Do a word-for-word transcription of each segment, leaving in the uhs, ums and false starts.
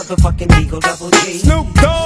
motherfucking Eagle Double G. Snoop Dogg.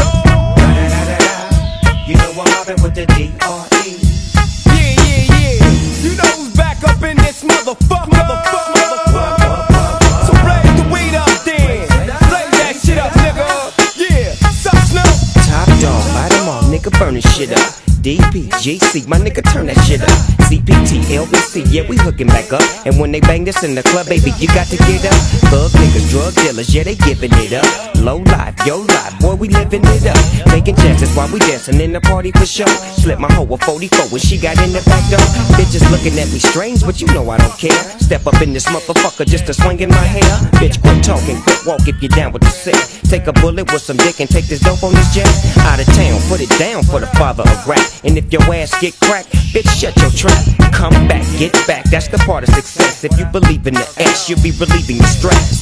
You know I'm mobbing with the D R E. Yeah, yeah, yeah. You know who's back up in this motherfucker. Motherfucker, motherfucker. So raise the weed up then. Play that shit up, nigga. Yeah, sup, Snoop? Top dog, light 'em all, nigga, burn this shit up. D P, G C, my nigga, turn that shit up. C P T, L B C, yeah, we hooking back up. And when they bang this in the club, baby, you got to get up. Thug niggas, drug dealers, yeah, they giving it up. Low life, yo life, boy, we living it up. Taking chances while we dancing in the party for sure. Slip my hoe a forty-four when she got in the back door. Bitches looking at me strange, but you know I don't care. Step up in this motherfucker just to swing in my hair. Bitch, quit talking, quit walk if you're down with the sick. Take a bullet with some dick and take this dope on this jet. Out of town, put it down for the father of rap. And if your ass get cracked, bitch, shut your trap. Come back, get back, that's the part of success. If you believe in the ass, you'll be relieving the stress.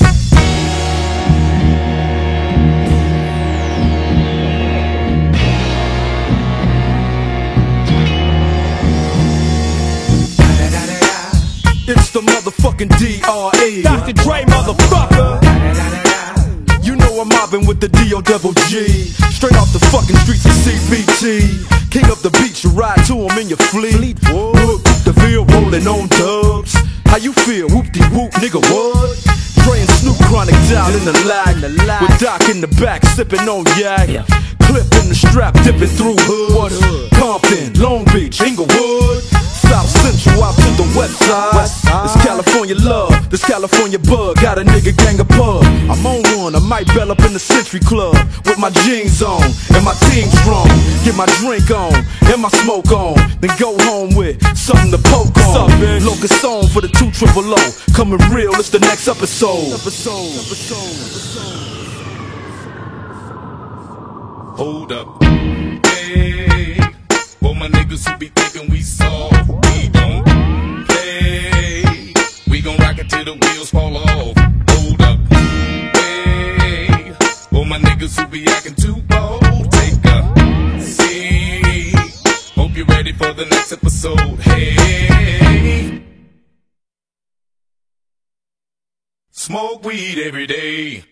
It's the motherfucking D R E. Doctor Dre, motherfucker. You know I'm mobbing with the D O double G. Straight off the fucking streets of C B T. King up the beach, you ride to him in your fleet. Whoop, the field rolling on dubs. How you feel? Whoop-de-whoop, nigga, what? Dre and Snoop Chronic down in the lag. With Doc in the back, sipping on yak. Clip in the strap, dipping through hood. Compton, Long Beach, Inglewood. South Central out to the west side. It's California love, this California bug. Got a nigga gang of pub. I'm on one, I might bell up in the Century Club with my jeans on and my team strong. Get my drink on and my smoke on, then go home with something to poke on. Locust on for the two triple O. Coming real, it's the next episode. Episode, episode, episode. Hold up, hey, for my niggas who be thinking we soft, we don't play. We gon' rock it till the wheels fall off. Hold up, hey, for my niggas who be acting too bold, take a seat. Hope you're ready for the next episode. Hey, smoke weed every day.